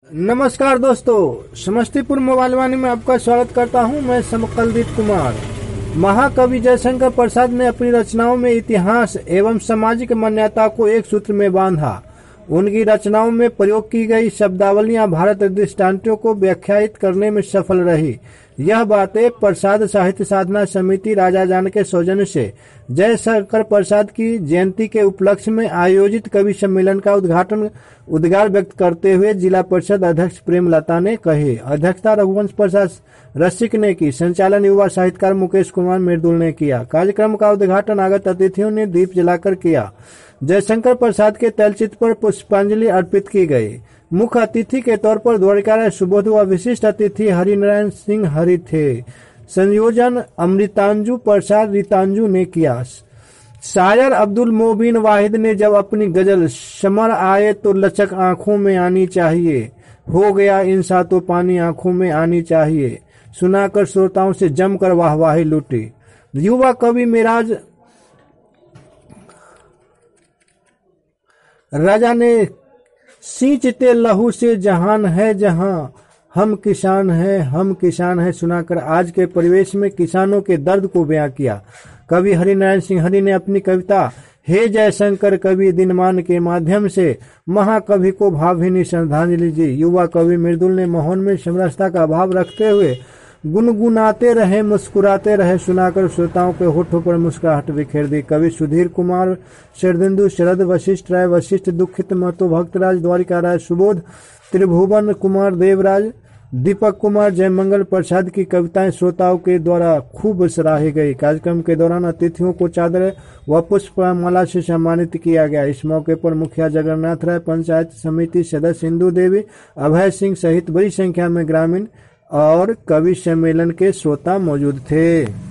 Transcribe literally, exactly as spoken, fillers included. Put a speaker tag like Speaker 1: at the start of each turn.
Speaker 1: नमस्कार दोस्तों, समस्तीपुर मोबाइल वाणी में आपका स्वागत करता हूं। मैं समकलदीप कुमार। महाकवि जयशंकर प्रसाद ने अपनी रचनाओं में इतिहास एवं सामाजिक मान्यता को एक सूत्र में बांधा। उनकी रचनाओं में प्रयोग की गई शब्दावलियां भारत दृष्टांतों को व्याख्यायित करने में सफल रही। यह बातें प्रसाद साहित्य साधना समिति राजाजान के सौजन्य से जयशंकर प्रसाद की जयंती के उपलक्ष्य में आयोजित कवि सम्मेलन का उद्घाटन उद्गार व्यक्त करते हुए जिला परिषद अध्यक्ष प्रेमलता ने कही। अध्यक्षता रघुवंश प्रसाद रसिक ने की। संचालन युवा साहित्यकार मुकेश कुमार मृदुल ने किया। कार्यक्रम का उद्घाटन आगत अतिथियों ने दीप जलाकर किया। जयशंकर प्रसाद के तैलचित्र पर पुष्पांजलि अर्पित की गई। मुख्य अतिथि के तौर पर द्वारिका सुबोध व विशिष्ट अतिथि हरिनारायण सिंह हरि थे। संयोजन अमृतांजू प्रसाद रितांजू ने किया। शायर अब्दुल मोबिन वाहिद ने जब अपनी गजल समर आए तो लचक आंखों में आनी चाहिए, हो गया इंसा तो पानी आंखों में आनी चाहिए, सुनाकर श्रोताओं से जमकर वाहवाही लूटी। युवा कवि मेराज राजा ने सींचते लहू से जहान है जहां, हम किसान हैं हम किसान हैं सुनाकर आज के परिवेश में किसानों के दर्द को बयां किया। कवि हरिनारायण सिंह हरि ने अपनी कविता हे जयशंकर कवि दिनमान के माध्यम से महाकवि को भावभीनी श्रद्धांजलि दी। युवा कवि मृदुल ने माहौल में समरसता का भाव रखते हुए गुनगुनाते रहे मुस्कुराते रहे सुनाकर श्रोताओं के होठों पर मुस्कुराहट बिखेर दी। कवि सुधीर कुमार शरदिंदु शरद वशिष्ठ राय वशिष्ठ दुखित महतो भक्तराज द्वारिका राय सुबोध त्रिभुवन कुमार देवराज दीपक कुमार जयमंगल प्रसाद की कविताएं श्रोताओं के द्वारा खूब सराही गई। कार्यक्रम के दौरान अतिथियों को चादर व पुष्पमाला से सम्मानित किया गया। इस मौके पर मुखिया जगन्नाथ राय, पंचायत समिति सदस्य इंदू देवी, अभय सिंह सहित बड़ी संख्या में ग्रामीण और कवि सम्मेलन के श्रोता मौजूद थे।